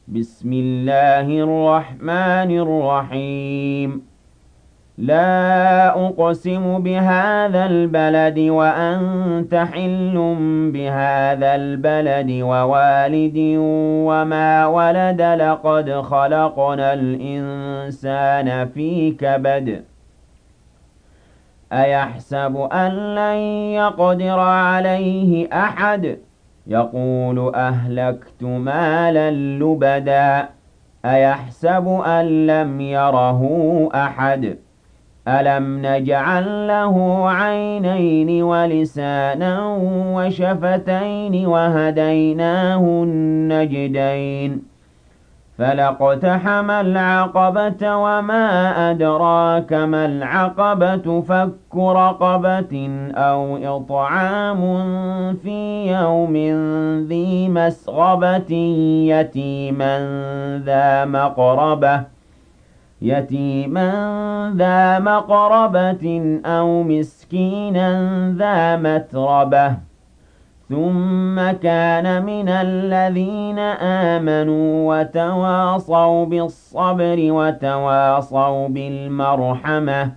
بسم الله الرحمن الرحيم لا أقسم بهذا البلد وأنت حل بهذا البلد ووالد وما ولد لقد خلقنا الإنسان في كبد أيحسب أن لن يقدر عليه أحد يقول أهلكت مالا لبدا أيحسب أن لم يره أحد ألم نجعل له عينين ولسانا وشفتين وهديناه النجدين فلاقتحم العقبة وما أدراك ما العقبة فك رقبة أو إطعام في يوم ذي مسغبة يتيما ذا مقربة أو مسكينا ذا متربة ثم كان من الذين آمنوا وتواصوا بالصبر وتواصوا بالمرحمة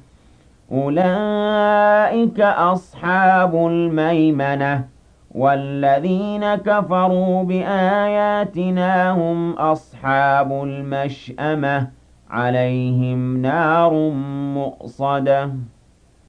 أولئك أصحاب الميمنة والذين كفروا بآياتنا هم أصحاب المشأمة عليهم نار مؤصدة